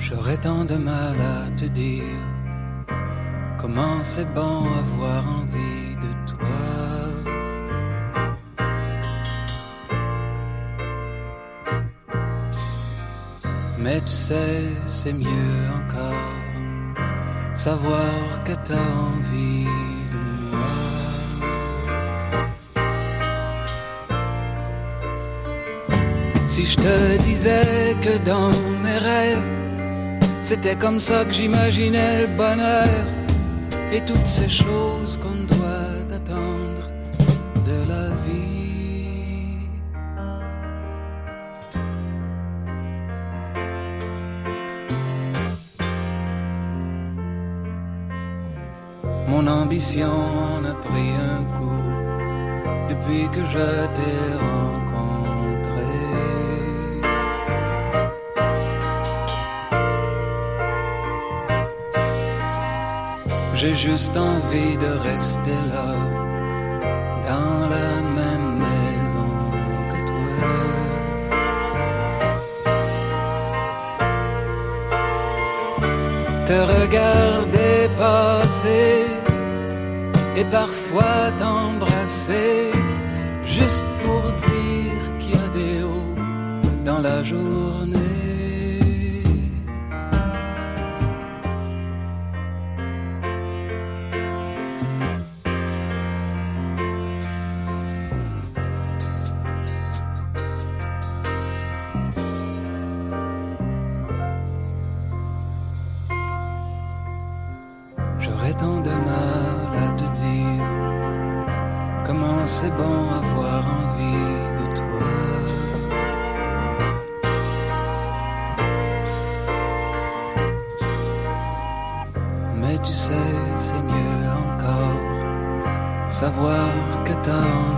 J'aurais tant de mal à te dire comment c'est bon avoir envie de toi. Mais tu sais, c'est mieux encore savoir que t'as envie de moi. Si je te disais que dans mes rêves, c'était comme ça que j'imaginais le bonheur et toutes ces choses qu'on doit attendre de la vie. Mon ambition en a pris un coup depuis que je t'ai rencontré. J'ai juste envie de rester là, dans la même maison que toi. Te regarder passer et parfois t'embrasser, juste pour dire qu'il y a des hauts dans la journée. J'aurais tant de mal à te dire comment c'est bon avoir envie de toi. Mais tu sais, c'est mieux encore savoir que t'as envie